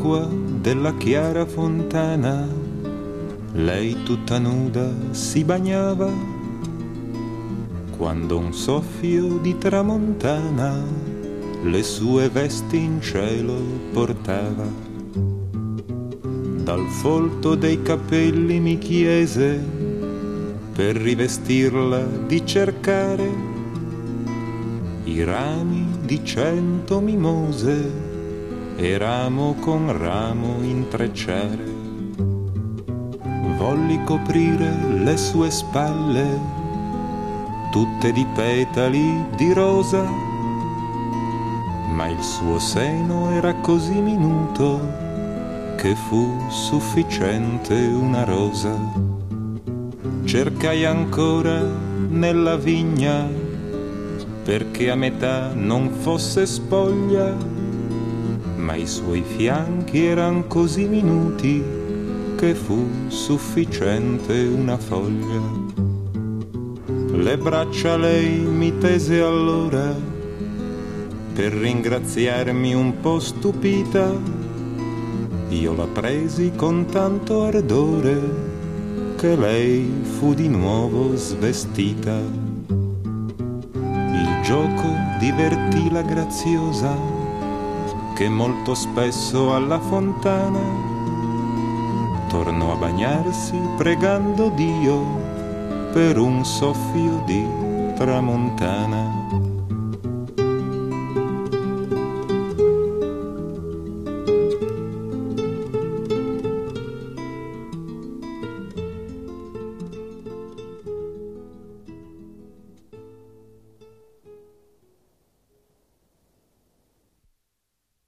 nell'acqua della chiara fontana, lei tutta nuda si bagnava, quando un soffio di tramontana le sue vesti in cielo portava. Dal folto dei capelli mi chiese, per rivestirla di cercare i rami di 100 mimose e ramo con ramo intrecciare. Volli coprire le sue spalle, tutte di petali di rosa, ma il suo seno era così minuto che fu sufficiente una rosa. Cercai ancora nella vigna perché a metà non fosse spoglia, ma i suoi fianchi eran così minuti che fu sufficiente una foglia. Le braccia lei mi tese allora per ringraziarmi un po' stupita, io la presi con tanto ardore che lei fu di nuovo svestita. Il gioco divertì la graziosa che molto spesso alla fontana tornò a bagnarsi pregando Dio per un soffio di tramontana.